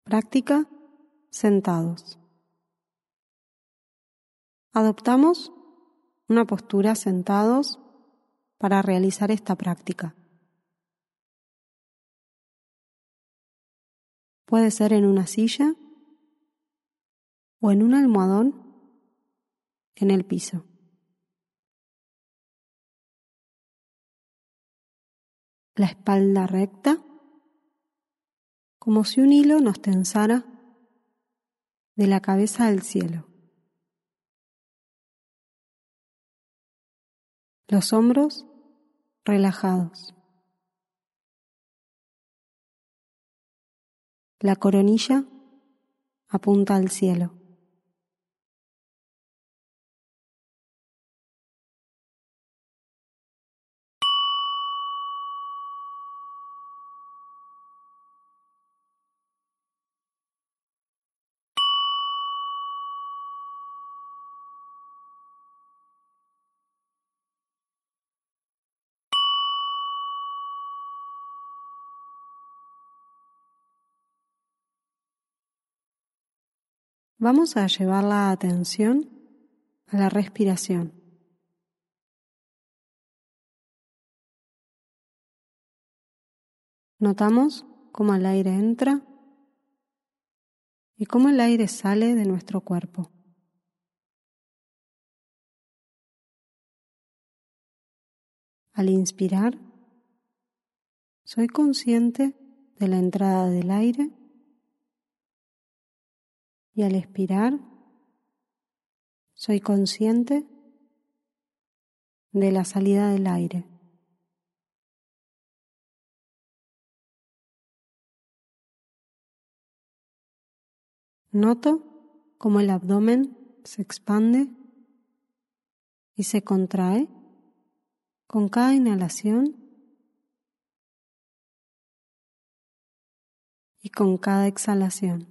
Práctica sentados. Adoptamos una postura sentados para realizar esta práctica. Puede ser en una silla o en un almohadón en el piso. La espalda recta, como si un hilo nos tensara de la cabeza al cielo. Los hombros relajados. La coronilla apunta al cielo. Vamos a llevar la atención a la respiración. Notamos cómo el aire entra y cómo el aire sale de nuestro cuerpo. Al inspirar, soy consciente de la entrada del aire y al expirar, soy consciente de la salida del aire. Noto cómo el abdomen se expande y se contrae con cada inhalación y con cada exhalación.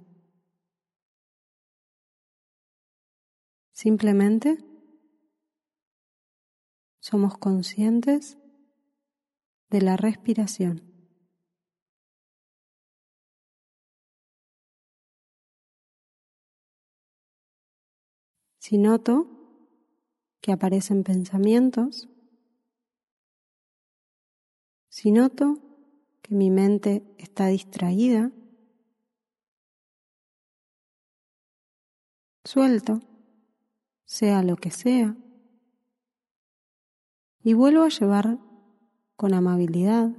Simplemente somos conscientes de la respiración. Si noto que aparecen pensamientos, si noto que mi mente está distraída, suelto, sea lo que sea, y vuelvo a llevar con amabilidad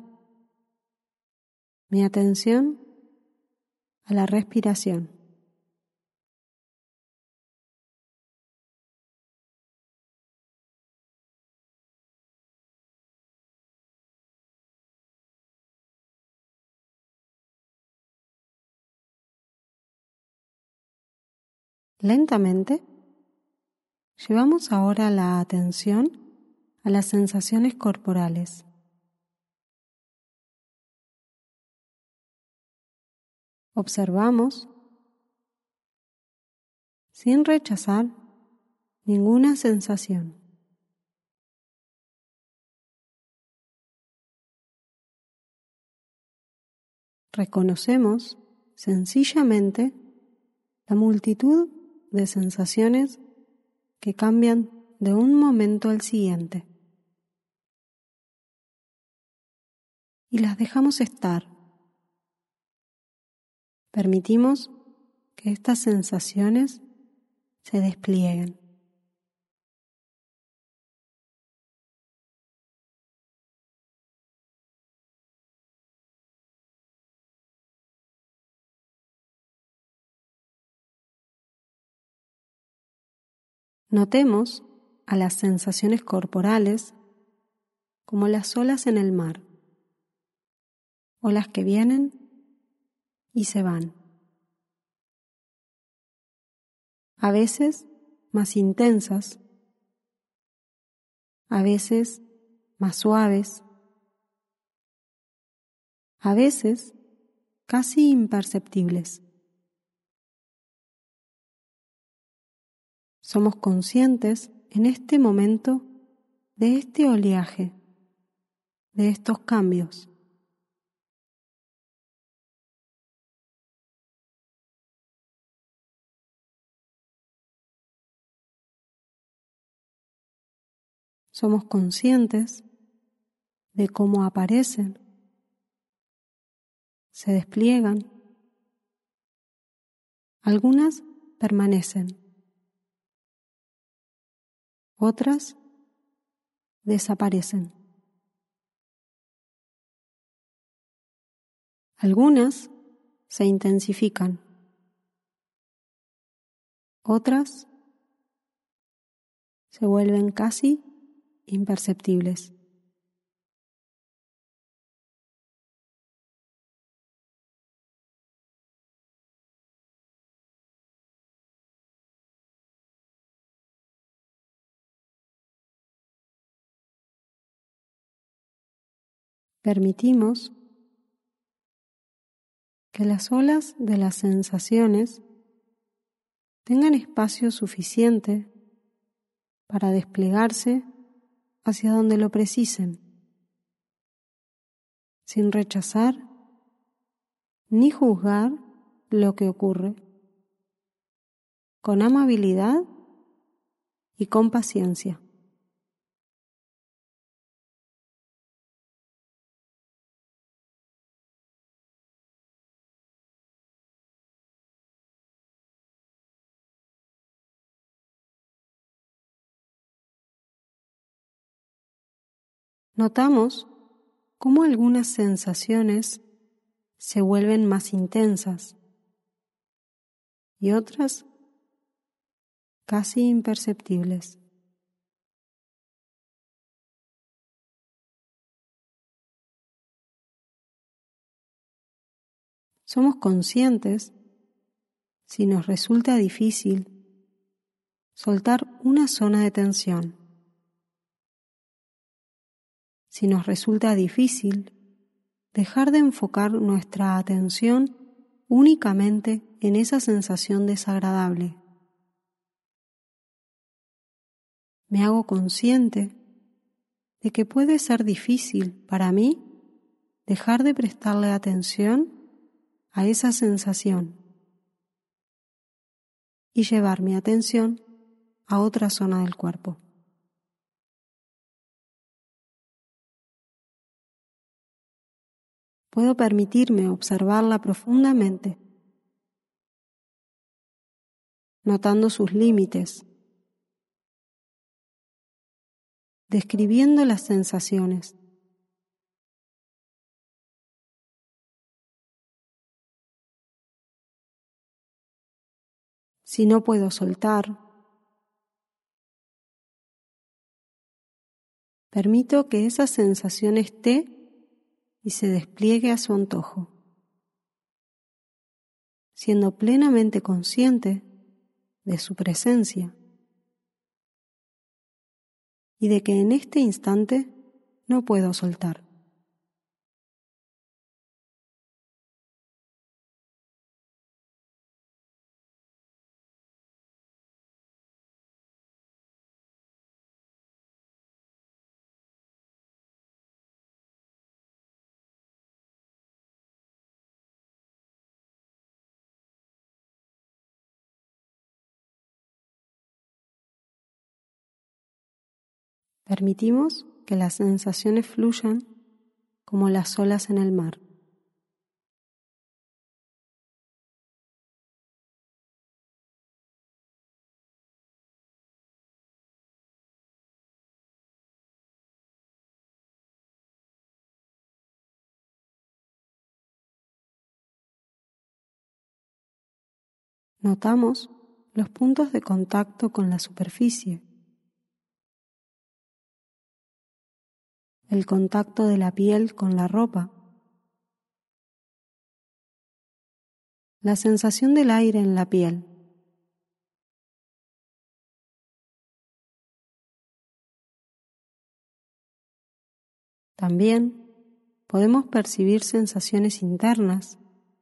mi atención a la respiración. Lentamente, llevamos ahora la atención a las sensaciones corporales. Observamos, sin rechazar ninguna sensación. Reconocemos sencillamente la multitud de sensaciones que cambian de un momento al siguiente. Y las dejamos estar. Permitimos que estas sensaciones se desplieguen. Notemos a las sensaciones corporales como las olas en el mar, olas que vienen y se van. A veces más intensas, a veces más suaves, a veces casi imperceptibles. Somos conscientes en este momento de este oleaje, de estos cambios. Somos conscientes de cómo aparecen, se despliegan. Algunas permanecen, otras desaparecen. Algunas se intensifican, otras se vuelven casi imperceptibles. Permitimos que las olas de las sensaciones tengan espacio suficiente para desplegarse hacia donde lo precisen, sin rechazar ni juzgar lo que ocurre, con amabilidad y con paciencia. Notamos cómo algunas sensaciones se vuelven más intensas y otras casi imperceptibles. Somos conscientes si nos resulta difícil soltar una zona de tensión, si nos resulta difícil dejar de enfocar nuestra atención únicamente en esa sensación desagradable. Me hago consciente de que puede ser difícil para mí dejar de prestarle atención a esa sensación y llevar mi atención a otra zona del cuerpo. Puedo permitirme observarla profundamente, notando sus límites, describiendo las sensaciones. Si no puedo soltar, permito que esa sensación esté y se despliegue a su antojo, siendo plenamente consciente de su presencia y de que en este instante no puedo soltar. Permitimos que las sensaciones fluyan como las olas en el mar. Notamos los puntos de contacto con la superficie, el contacto de la piel con la ropa, la sensación del aire en la piel. También podemos percibir sensaciones internas,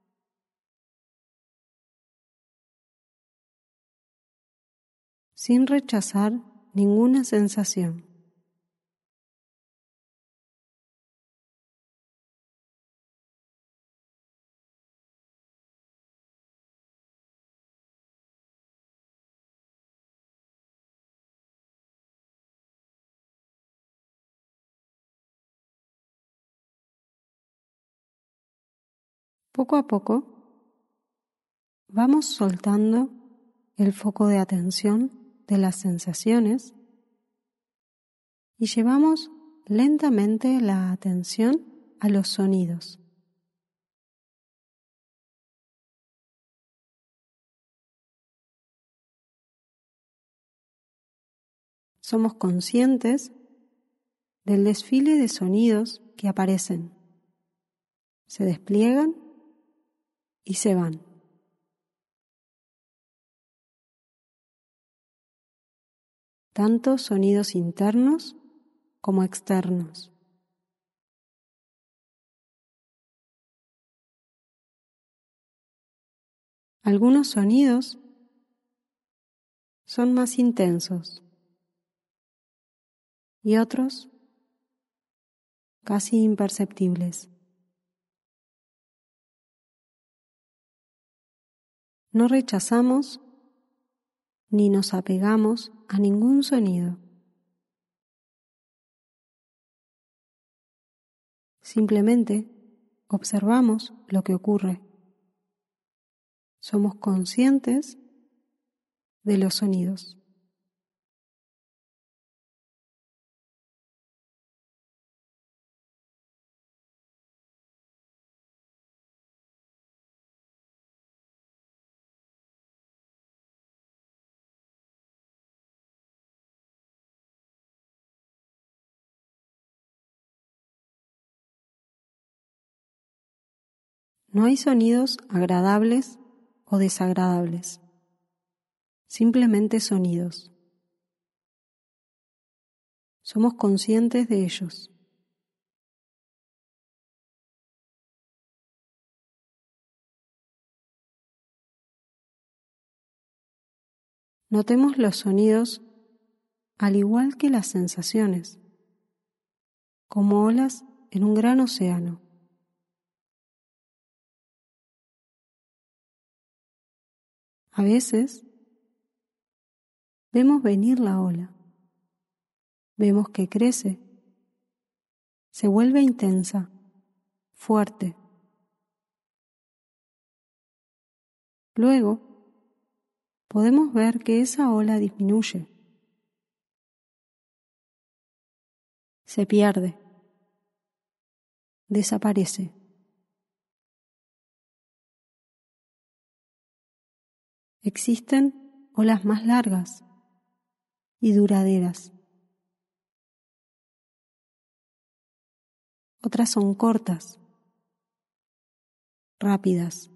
sin rechazar ninguna sensación. Poco a poco vamos soltando el foco de atención de las sensaciones y llevamos lentamente la atención a los sonidos. Somos conscientes del desfile de sonidos que aparecen, se despliegan y se van. Tanto sonidos internos como externos. Algunos sonidos son más intensos y otros casi imperceptibles. No rechazamos ni nos apegamos a ningún sonido. Simplemente observamos lo que ocurre. Somos conscientes de los sonidos. No hay sonidos agradables o desagradables, simplemente sonidos. Somos conscientes de ellos. Notemos los sonidos al igual que las sensaciones, como olas en un gran océano. A veces vemos venir la ola, vemos que crece, se vuelve intensa, fuerte. Luego, podemos ver que esa ola disminuye, se pierde, desaparece. Existen olas más largas y duraderas. Otras son cortas, rápidas.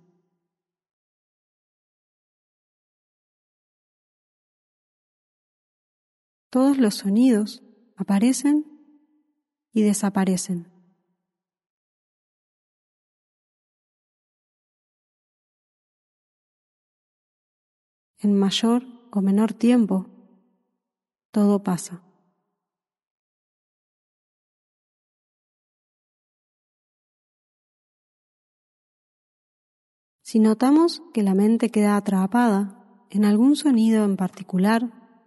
Todos los sonidos aparecen y desaparecen. En mayor o menor tiempo, todo pasa. Si notamos que la mente queda atrapada en algún sonido en particular,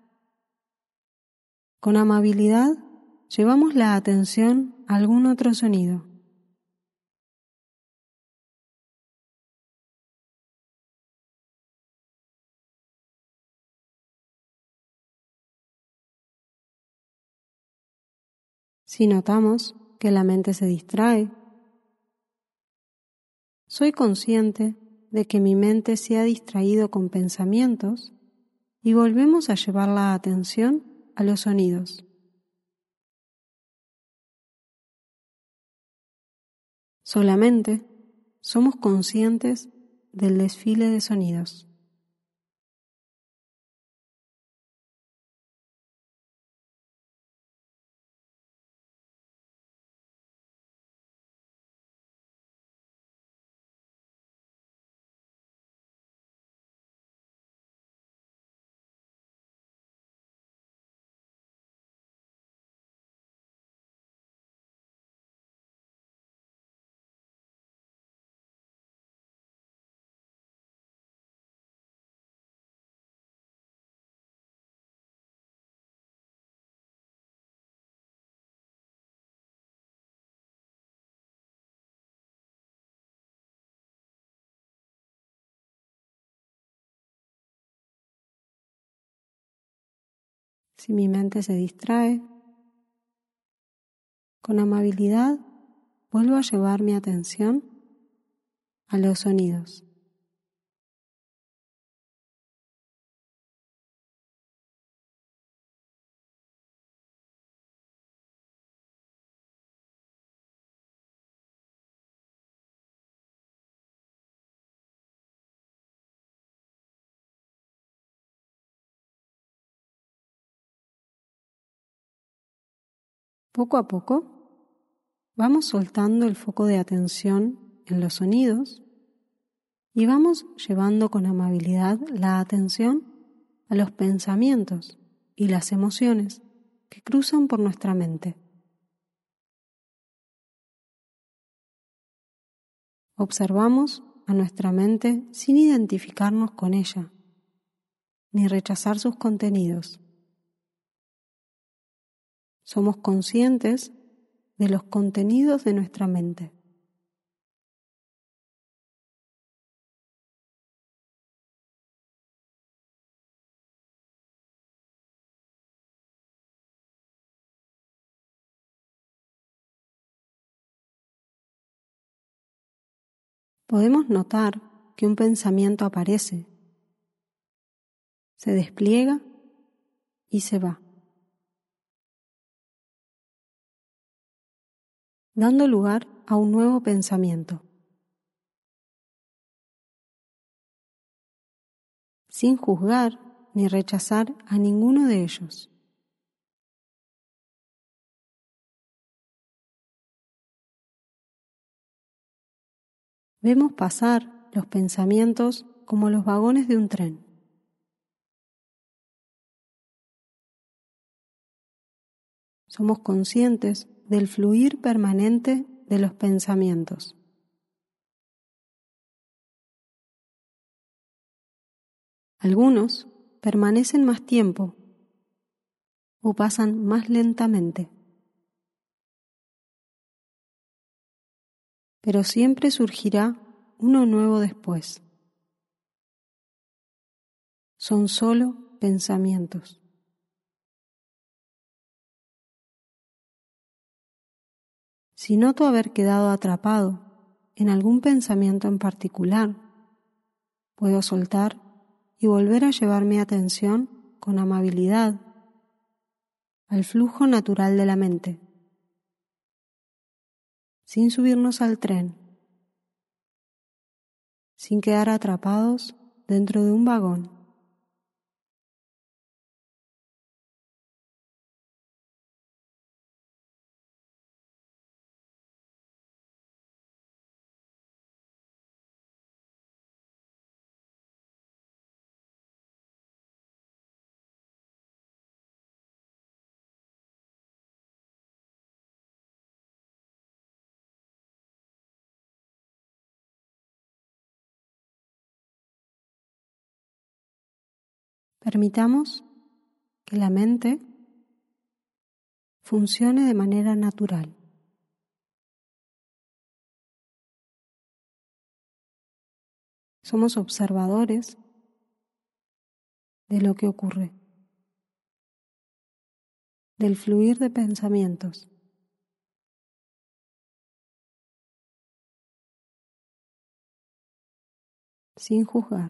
con amabilidad llevamos la atención a algún otro sonido. Si notamos que la mente se distrae, soy consciente de que mi mente se ha distraído con pensamientos y volvemos a llevar la atención a los sonidos. Solamente somos conscientes del desfile de sonidos. Si mi mente se distrae, con amabilidad vuelvo a llevar mi atención a los sonidos. Poco a poco vamos soltando el foco de atención en los sonidos y vamos llevando con amabilidad la atención a los pensamientos y las emociones que cruzan por nuestra mente. Observamos a nuestra mente sin identificarnos con ella, ni rechazar sus contenidos. Somos conscientes de los contenidos de nuestra mente. Podemos notar que un pensamiento aparece, se despliega y se va, dando lugar a un nuevo pensamiento, sin juzgar ni rechazar a ninguno de ellos. Vemos pasar los pensamientos como los vagones de un tren. Somos conscientes del fluir permanente de los pensamientos. Algunos permanecen más tiempo o pasan más lentamente, pero siempre surgirá uno nuevo después. Son solo pensamientos. Si noto haber quedado atrapado en algún pensamiento en particular, puedo soltar y volver a llevar mi atención con amabilidad al flujo natural de la mente, sin subirnos al tren, sin quedar atrapados dentro de un vagón. Permitamos que la mente funcione de manera natural. Somos observadores de lo que ocurre, del fluir de pensamientos. Sin juzgar.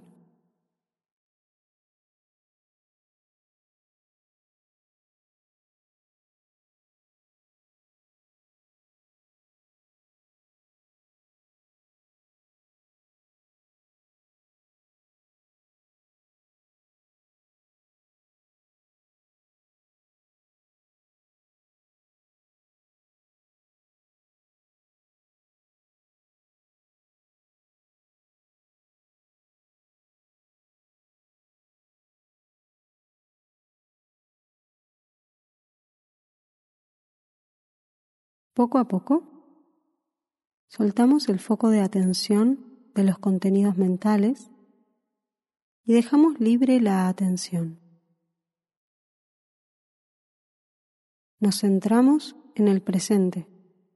Poco a poco, soltamos el foco de atención de los contenidos mentales y dejamos libre la atención. Nos centramos en el presente.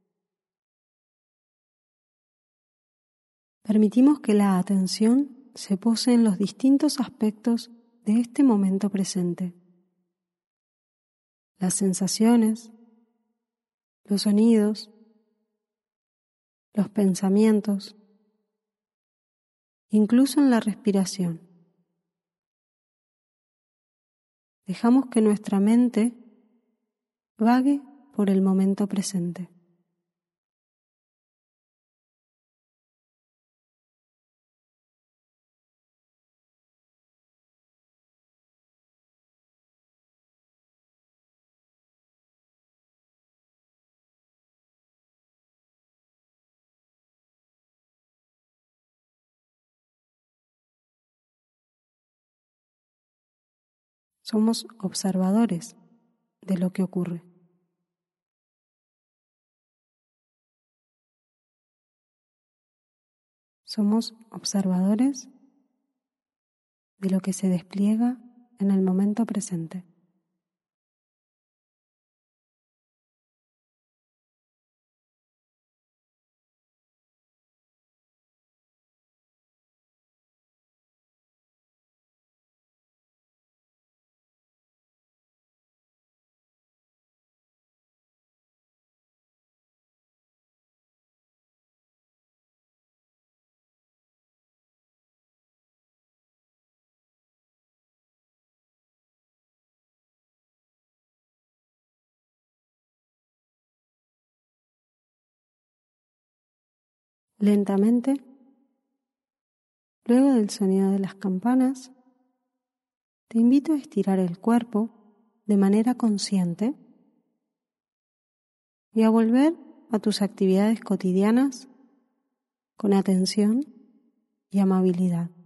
Permitimos que la atención se pose en los distintos aspectos de este momento presente. las sensaciones, los sonidos, los pensamientos, incluso en la respiración. Dejamos que nuestra mente vague por el momento presente. Somos observadores de lo que ocurre. Somos observadores de lo que se despliega en el momento presente. Lentamente, luego del sonido de las campanas, te invito a estirar el cuerpo de manera consciente y a volver a tus actividades cotidianas con atención y amabilidad.